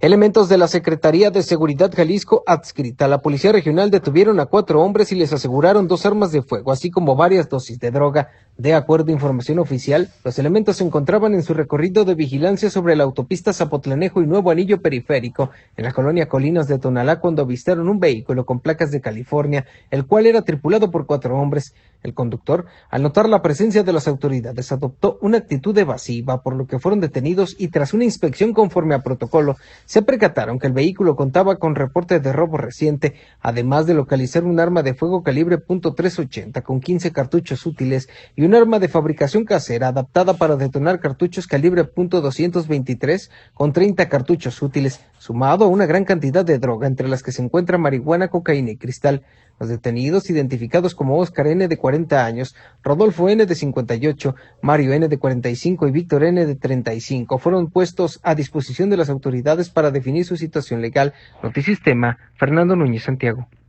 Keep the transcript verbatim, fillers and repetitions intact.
Elementos de la Secretaría de Seguridad Jalisco adscrita a la Policía Regional detuvieron a cuatro hombres y les aseguraron dos armas de fuego, así como varias dosis de droga. De acuerdo a información oficial, los elementos se encontraban en su recorrido de vigilancia sobre la autopista Zapotlanejo y Nuevo Anillo Periférico, en la colonia Colinas de Tonalá, cuando avistaron un vehículo con placas de California, el cual era tripulado por cuatro hombres. El conductor, al notar la presencia de las autoridades, adoptó una actitud evasiva, por lo que fueron detenidos y tras una inspección conforme a protocolo, se percataron que el vehículo contaba con reporte de robo reciente, además de localizar un arma de fuego calibre punto trescientos ochenta con quince cartuchos útiles y un arma de fabricación casera adaptada para detonar cartuchos calibre punto doscientos veintitrés con treinta cartuchos útiles, sumado a una gran cantidad de droga, entre las que se encuentra marihuana, cocaína y cristal. Los detenidos, identificados como Oscar N. de cuarenta años, Rodolfo N. de cincuenta y ocho, Mario N. de cuarenta y cinco y Víctor N. de treinta y cinco, fueron puestos a disposición de las autoridades para definir su situación legal. Notisistema, Fernando Núñez Santiago.